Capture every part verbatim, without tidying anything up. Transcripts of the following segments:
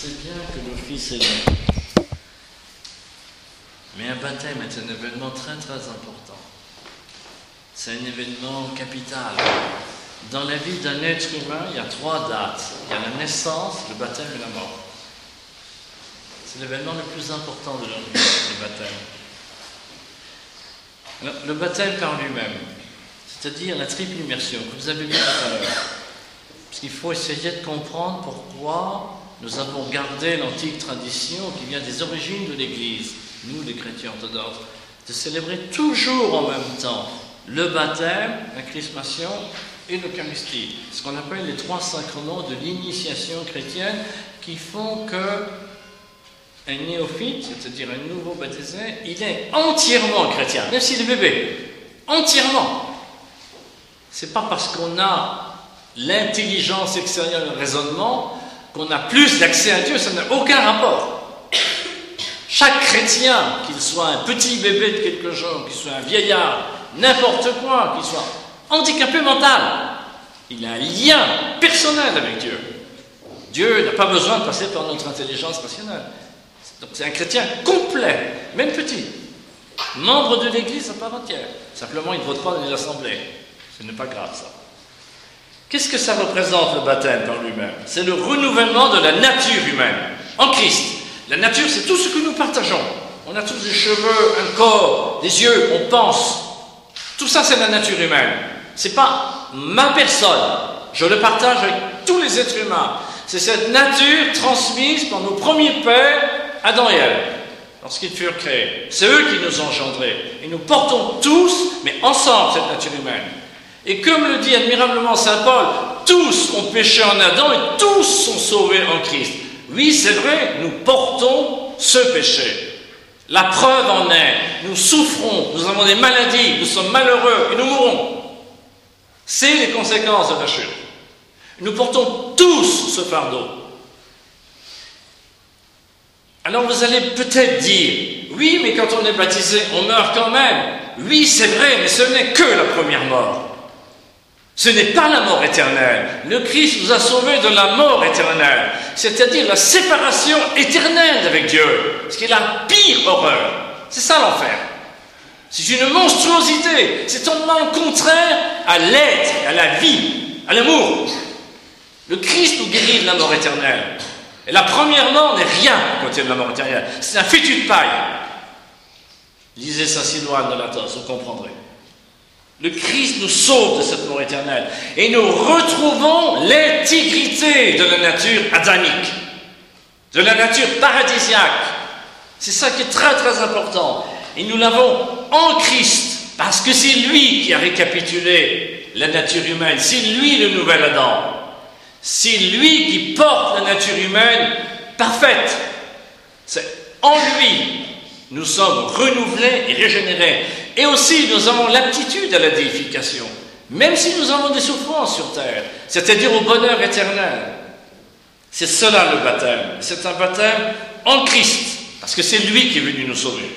sais bien que le Fils est né. Mais un baptême est un événement très très important. C'est un événement capital. Dans la vie d'un être humain, il y a trois dates. Il y a la naissance, le baptême et la mort. C'est l'événement le plus important de leur vie, le baptême. Alors, le baptême par lui-même, c'est-à-dire la triple immersion que vous avez vu tout à l'heure. Parce qu'il faut essayer de comprendre pourquoi nous avons gardé l'antique tradition qui vient des origines de l'Église, nous les chrétiens orthodoxes, de célébrer toujours en même temps le baptême, la chrismation et l'Eucharistie, ce qu'on appelle les trois sacrements de l'initiation chrétienne qui font que un néophyte, c'est-à-dire un nouveau baptisé, il est entièrement chrétien, même s'il est bébé, entièrement. C'est pas parce qu'on a l'intelligence extérieure, le raisonnement, qu'on a plus d'accès à Dieu, ça n'a aucun rapport. Chaque chrétien, qu'il soit un petit bébé de quelque chose, qu'il soit un vieillard, n'importe quoi, qu'il soit handicapé mental, il a un lien personnel avec Dieu. Dieu n'a pas besoin de passer par notre intelligence rationnelle. Donc c'est un chrétien complet, même petit, membre de l'Église à part entière. Simplement, il ne vote pas dans les assemblées. Ce n'est pas grave, ça. Qu'est-ce que ça représente, le baptême par lui-même? C'est le renouvellement de la nature humaine, en Christ. La nature, c'est tout ce que nous partageons. On a tous des cheveux, un corps, des yeux, on pense. Tout ça, c'est la nature humaine. Ce n'est pas ma personne. Je le partage avec tous les êtres humains. C'est cette nature transmise par nos premiers pères, Adam et Ève, lorsqu'ils furent créés. C'est eux qui nous ont engendrés. Et nous portons tous, mais ensemble, cette nature humaine. Et comme le dit admirablement saint Paul, tous ont péché en Adam et tous sont sauvés en Christ. Oui, c'est vrai, nous portons ce péché. La preuve en est, nous souffrons, nous avons des maladies, nous sommes malheureux et nous mourrons. C'est les conséquences de la chute. Nous portons tous ce fardeau. Alors vous allez peut-être dire, oui, mais quand on est baptisé, on meurt quand même. Oui, c'est vrai, mais ce n'est que la première mort. Ce n'est pas la mort éternelle. Le Christ nous a sauvés de la mort éternelle, c'est-à-dire la séparation éternelle avec Dieu, ce qui est la pire horreur. C'est ça l'enfer. C'est une monstruosité, c'est totalement contraire à l'être, à la vie, à l'amour. Le Christ nous guérit de la mort éternelle. Et la première mort n'est rien à côté de la mort éternelle. C'est un fétu de paille. Lisez Saint Sidoine de l'Athos, vous comprendrez. Le Christ nous sauve de cette mort éternelle. Et nous retrouvons l'intégrité de la nature adamique, de la nature paradisiaque. C'est ça qui est très très important. Et nous l'avons en Christ, parce que c'est lui qui a récapitulé la nature humaine. C'est lui le nouvel Adam. C'est lui qui porte la nature humaine parfaite. C'est en lui nous sommes renouvelés et régénérés. Et aussi, nous avons l'aptitude à la déification, même si nous avons des souffrances sur terre, c'est-à-dire au bonheur éternel. C'est cela le baptême. C'est un baptême en Christ, parce que c'est lui qui est venu nous sauver.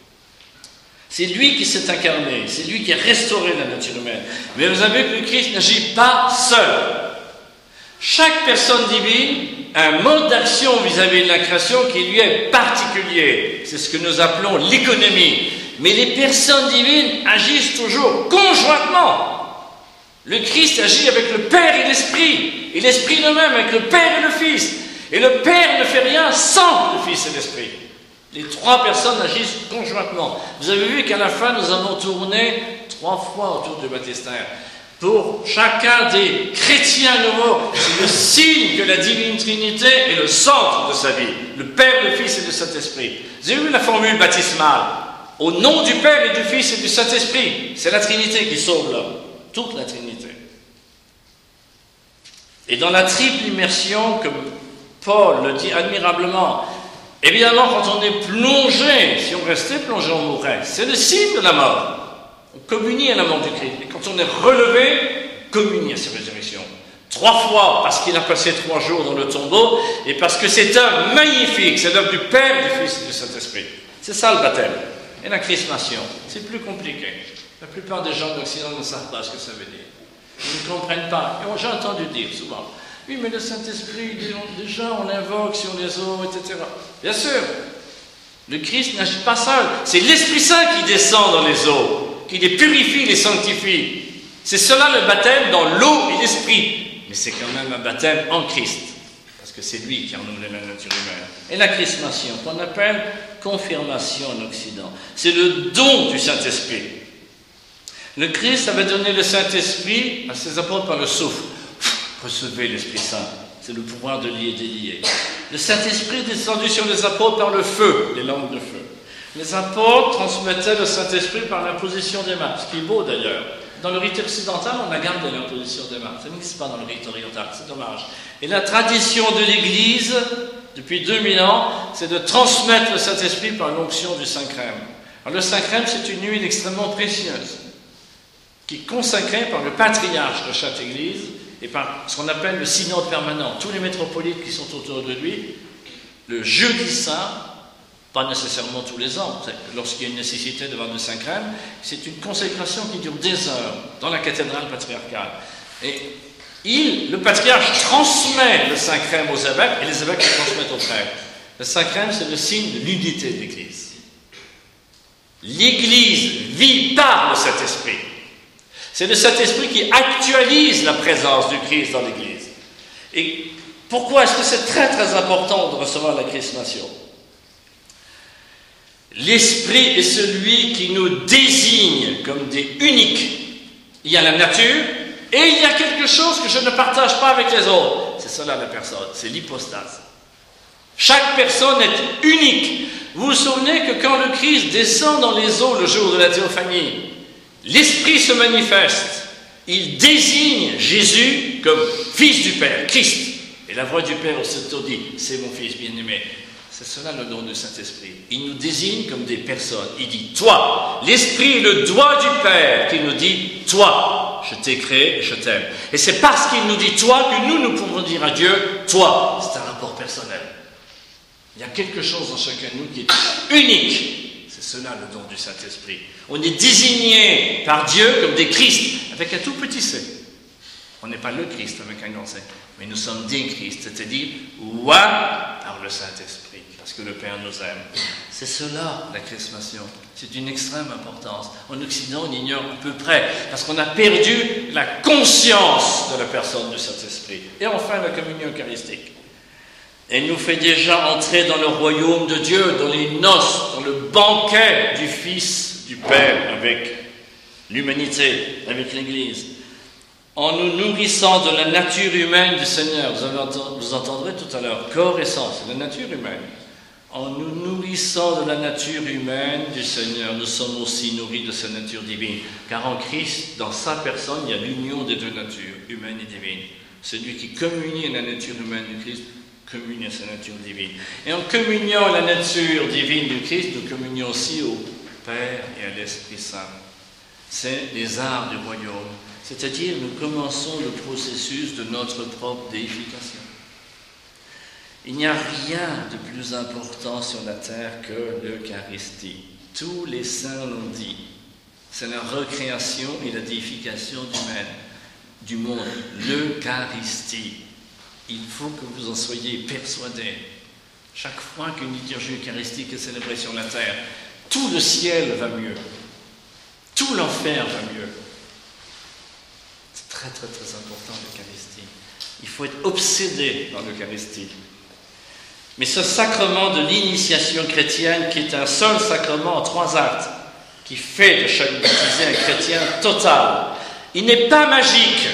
C'est lui qui s'est incarné, c'est lui qui a restauré la nature humaine. Mais vous savez que le Christ n'agit pas seul. Chaque personne divine a un mode d'action vis-à-vis de la création qui lui est particulier. C'est ce que nous appelons l'économie. Mais les personnes divines agissent toujours conjointement. Le Christ agit avec le Père et l'Esprit, et l'Esprit de même avec le Père et le Fils. Et le Père ne fait rien sans le Fils et l'Esprit. Les trois personnes agissent conjointement. Vous avez vu qu'à la fin, nous avons tourné trois fois autour du baptistère. Pour chacun des chrétiens nouveaux, c'est le signe que la divine Trinité est le centre de sa vie. Le Père, le Fils et le Saint-Esprit. Vous avez vu la formule baptismale? Au nom du Père et du Fils et du Saint-Esprit. C'est la Trinité qui sauve l'homme. Toute la Trinité. Et dans la triple immersion, comme Paul le dit admirablement, évidemment, quand on est plongé, si on restait plongé, on mourrait. C'est le signe de la mort. On communie à la mort du Christ. Et quand on est relevé, communie à sa résurrection. Trois fois, parce qu'il a passé trois jours dans le tombeau, et parce que c'est œuvre magnifique, c'est l'œuvre du Père, du Fils et du Saint-Esprit. C'est ça le baptême. Et la chrismation, c'est plus compliqué. La plupart des gens d'Occident ne savent pas ce que ça veut dire. Ils ne comprennent pas. Et j'ai entendu dire souvent, Oui, mais le Saint-Esprit, déjà, on l'invoque sur les eaux, et cetera. Bien sûr, le Christ n'agit pas seul. C'est l'Esprit Saint qui descend dans les eaux, qui les purifie, les sanctifie. C'est cela le baptême dans l'eau et l'Esprit. Mais c'est quand même un baptême en Christ, parce que c'est lui qui a renouvelé la nature humaine. Et la chrismation, qu'on appelle confirmation en Occident, c'est le don du Saint-Esprit. Le Christ avait donné le Saint-Esprit à ses apôtres par le souffle. Recevez l'Esprit Saint, c'est le pouvoir de lier et délier. Le Saint-Esprit est descendu sur les apôtres par le feu, les langues de feu. Les apôtres transmettaient le Saint-Esprit par l'imposition des mains, ce qui est beau d'ailleurs. Dans le rite occidental, on a gardé l'imposition des mains. Ça n'existe pas dans le rite oriental, c'est dommage. Et la tradition de l'Église, depuis deux mille ans, c'est de transmettre le Saint-Esprit par l'onction du Saint-Crème. Alors le Saint-Crème, c'est une huile extrêmement précieuse, qui est consacrée par le patriarche de chaque Église, et par ce qu'on appelle le synode permanent. Tous les métropolites qui sont autour de lui, le jeudi saint, pas nécessairement tous les ans, lorsqu'il y a une nécessité d'avoir du Saint-Crème, c'est une consécration qui dure des heures dans la cathédrale patriarcale. Et il, le patriarche transmet le Saint-Crème aux évêques, et les évêques le transmettent aux prêtres. Le Saint-Crème, c'est le signe de l'unité de l'Église. L'Église vit par le Saint-Esprit. C'est le Saint-Esprit qui actualise la présence du Christ dans l'Église. Et pourquoi est-ce que c'est très très important de recevoir la chrismation? L'Esprit est celui qui nous désigne comme des uniques. Il y a la nature et il y a quelque chose que je ne partage pas avec les autres. C'est cela la personne, c'est l'hypostase. Chaque personne est unique. Vous vous souvenez que quand le Christ descend dans les eaux le jour de la théophanie, l'Esprit se manifeste, il désigne Jésus comme Fils du Père, Christ. Et la voix du Père aussitôt dit, c'est mon Fils bien-aimé. C'est cela le don du Saint-Esprit. Il nous désigne comme des personnes. Il dit, toi, l'Esprit est le doigt du Père qui nous dit, toi, je t'ai créé et je t'aime. Et c'est parce qu'il nous dit toi que nous, nous pouvons dire à Dieu, toi. C'est un rapport personnel. Il y a quelque chose dans chacun de nous qui est unique. C'est cela le don du Saint-Esprit. On est désigné par Dieu comme des Christ, avec un tout petit C. On n'est pas le Christ avec un grand C, mais nous sommes des Christ, c'est-à-dire ouais par le Saint-Esprit, parce que le Père nous aime. C'est cela la chrismation. C'est d'une extrême importance. En Occident, on ignore à peu près, parce qu'on a perdu la conscience de la personne du Saint-Esprit. Et enfin, la communion eucharistique. Elle nous fait déjà entrer dans le royaume de Dieu, dans les noces, dans le banquet du Fils, du Père, avec l'humanité, avec l'Église. En nous nourrissant de la nature humaine du Seigneur, vous, avez entendu, vous entendrez tout à l'heure, corps et sang, c'est la nature humaine. En nous nourrissant de la nature humaine du Seigneur, nous sommes aussi nourris de sa nature divine. Car en Christ, dans sa personne, il y a l'union des deux natures, humaine et divine. Celui qui communie à la nature humaine du Christ, communie à sa nature divine. Et en communiant à la nature divine du Christ, nous communions aussi au Père et à l'Esprit Saint. C'est les arts du royaume. C'est-à-dire, nous commençons le processus de notre propre déification. Il n'y a rien de plus important sur la terre que l'Eucharistie. Tous les saints l'ont dit. C'est la recréation et la déification du monde. L'Eucharistie. Il faut que vous en soyez persuadés. Chaque fois qu'une liturgie eucharistique est célébrée sur la terre, tout le ciel va mieux. Tout l'enfer va mieux. C'est très très très important l'Eucharistie. Il faut être obsédé par l'Eucharistie. Mais ce sacrement de l'initiation chrétienne, qui est un seul sacrement en trois actes, qui fait de chaque baptisé un chrétien total, il n'est pas magique.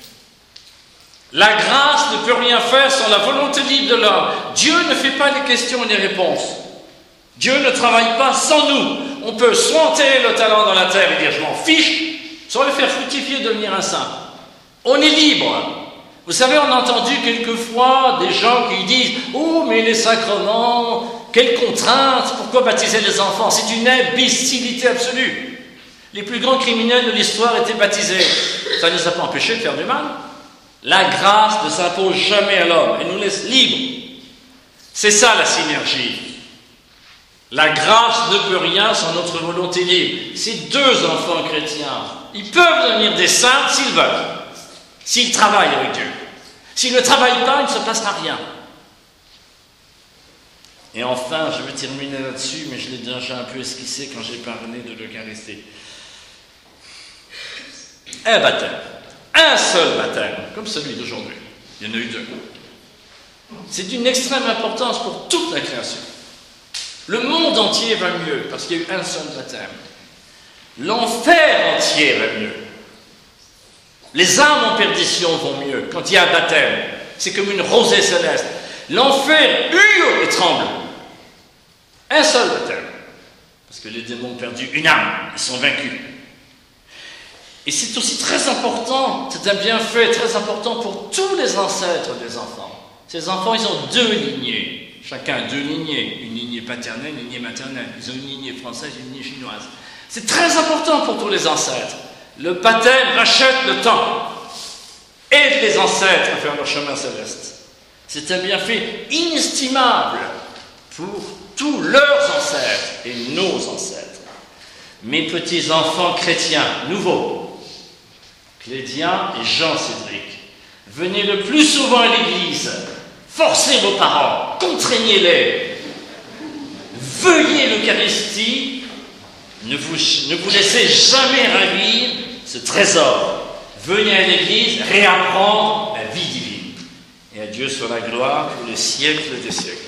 La grâce ne peut rien faire sans la volonté libre de l'homme. Dieu ne fait pas les questions et les réponses. Dieu ne travaille pas sans nous. On peut soit enterrer le talent dans la terre et dire je m'en fiche, soit le faire fructifier et devenir un saint. On est libre. Vous savez, on a entendu quelquefois des gens qui disent « Oh, mais les sacrements, quelles contraintes, pourquoi baptiser les enfants ?» C'est une imbécilité absolue. Les plus grands criminels de l'histoire étaient baptisés. Ça ne les a pas empêchés de faire du mal. La grâce ne s'impose jamais à l'homme, elle nous laisse libres. C'est ça la synergie. La grâce ne peut rien sans notre volonté libre. Ces deux enfants chrétiens, ils peuvent devenir des saints s'ils veulent, s'ils travaillent avec Dieu. S'il ne travaille pas, il ne se passera rien. Et enfin, je vais terminer là-dessus, mais je l'ai déjà un peu esquissé quand j'ai parlé de l'Eucharistie. Un baptême, un seul baptême, comme celui d'aujourd'hui. Il y en a eu deux. C'est d'une extrême importance pour toute la création. Le monde entier va mieux parce qu'il y a eu un seul baptême. L'enfer entier va mieux. Les âmes en perdition vont mieux quand il y a un baptême. C'est comme une rosée céleste. L'enfer hurle et tremble. Un seul baptême. Parce que les démons ont perdu une âme. Ils sont vaincus. Et c'est aussi très important, c'est un bienfait très important pour tous les ancêtres des enfants. Ces enfants, ils ont deux lignées. Chacun a deux lignées. Une lignée paternelle, une lignée maternelle. Ils ont une lignée française, une lignée chinoise. C'est très important pour tous les ancêtres. Le baptême rachète le temps. Aide les ancêtres à faire leur chemin céleste. C'est un bienfait inestimable pour tous leurs ancêtres et nos ancêtres. Mes petits-enfants chrétiens, nouveaux, Clédien et Jean-Cédric, venez le plus souvent à l'église, forcez vos parents, contraignez-les, veuillez l'Eucharistie, ne vous, ne vous laissez jamais ravir ce trésor. Venez à l'église réapprendre la vie divine. Et à Dieu soit la gloire pour les siècles des siècles.